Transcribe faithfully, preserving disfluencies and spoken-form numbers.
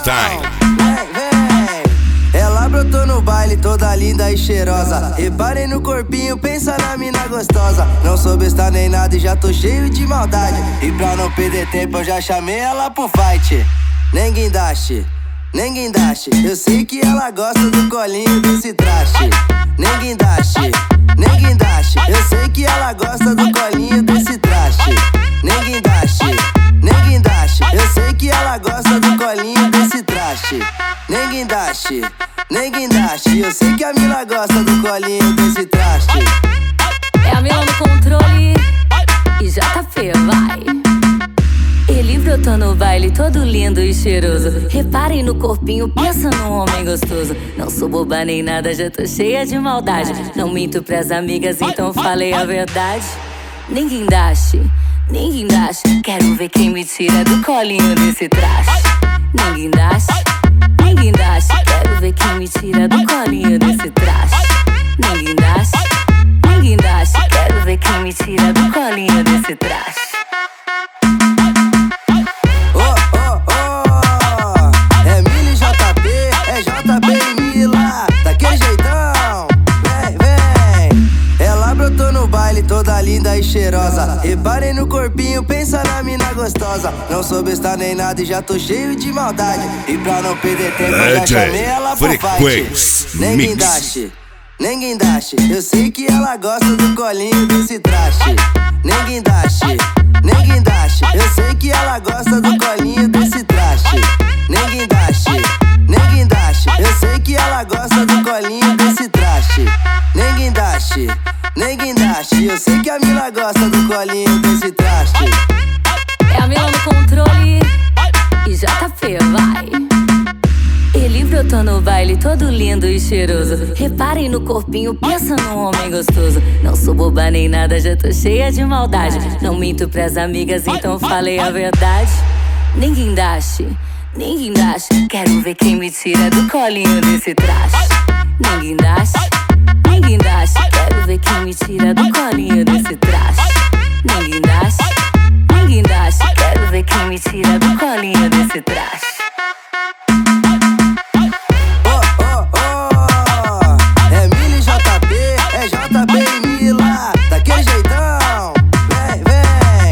Style. Ela brotou no baile toda linda e cheirosa. Reparem no corpinho, pensa na mina gostosa. Não sou besta nem nada e já tô cheio de maldade. E pra não perder tempo eu já chamei ela pro fight. Nem guindaste, nem guindaste. Eu sei que ela gosta do colinho desse traste. Nem guindaste, nem guindaste. Eu sei que ela gosta do colinho desse traste. Nem guindaste, nem guindaste. Eu sei que ela gosta do colinho desse traste. Nem guindaste, nem guindaste. Eu sei que a mina gosta do colinho desse traste. É a Mila no controle e J P, vai. Ele brotou no baile todo lindo e cheiroso. Reparem no corpinho, pensa num homem gostoso. Não sou boba nem nada, já tô cheia de maldade. Não minto pras amigas, então falei a verdade. Nem guindaste, nem guindaste. Quero ver quem me tira do colinho desse traste. Nem guindaste, nem guindaste. Quero ver quem me tira do colinho desse traste. Nem guindaste, nem guindaste. Quero ver quem me tira do colinho desse traste. Toda linda e cheirosa. Reparem no corpinho, pensa na mina gostosa. Não sou besta nem nada e já tô cheio de maldade. E pra não perder tempo eu já chamei ela pro fight. Nem guindaste, nem guindaste. Eu sei que ela gosta do colinho desse traste. Nem guindaste, nem guindaste. Eu sei que ela gosta do colinho desse traste. Nem guindaste, nem guindaste. Eu sei que ela gosta do colinho desse traste. Nem guindaste, nem guindaste. Eu sei que a mina gosta do colinho desse traste. É a Mila no controle e J P, vai. Ele brotou no baile todo lindo e cheiroso. Reparem no corpinho, pensa num homem gostoso. Não sou boba nem nada, já tô cheia de maldade. Não minto pras amigas, então falei a verdade. Nem guindaste, nem guindaste. Quero ver quem me tira do colinho desse traste. Nem guindaste, nem guindaste. Quero ver quem me tira do colinho desse traste. Nem guindaste, nem guindaste. Quero ver quem me tira do colinho desse traste.